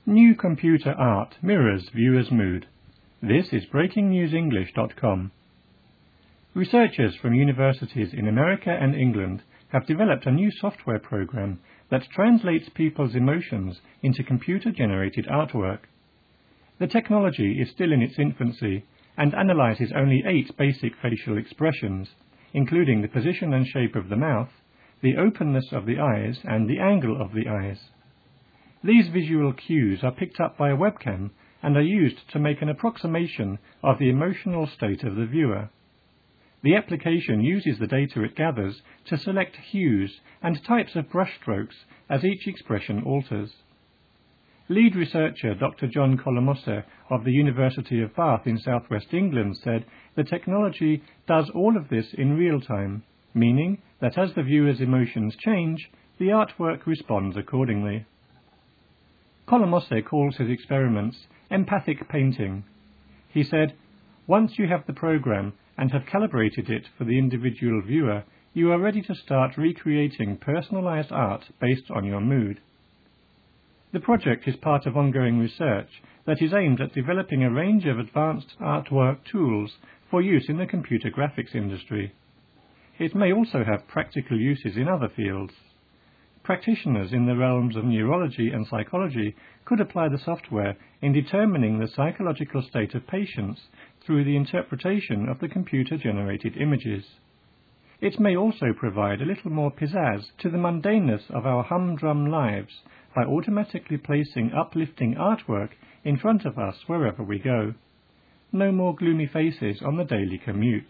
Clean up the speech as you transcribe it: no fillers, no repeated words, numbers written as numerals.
New computer art mirrors viewer's mood. This is BreakingNewsEnglish.com. Researchers from universities in America and England have developed a new software program that translates people's emotions into computer-generated artwork. The technology is still in its infancy and analyzes only 8 basic facial expressions, including the position and shape of the mouth, the openness of the eyes, and the angle of the eyes. These visual cues are picked up by a webcam and are used to make an approximation of the emotional state of the viewer. The application uses the data it gathers to select hues and types of brushstrokes as each expression alters. Lead researcher Dr. John Colomose of the University of Bath in southwest England said the technology does all of this in real time, meaning that as the viewer's emotions change, the artwork responds accordingly. Colomose calls his experiments empathic painting. He said, "Once you have the program and have calibrated it for the individual viewer, you are ready to start recreating personalized art based on your mood." The project is part of ongoing research that is aimed at developing a range of advanced artwork tools for use in the computer graphics industry. It may also have practical uses in other fields. Practitioners in the realms of neurology and psychology could apply the software in determining the psychological state of patients through the interpretation of the computer-generated images. It may also provide a little more pizzazz to the mundaneness of our humdrum lives by automatically placing uplifting artwork in front of us wherever we go. No more gloomy faces on the daily commute.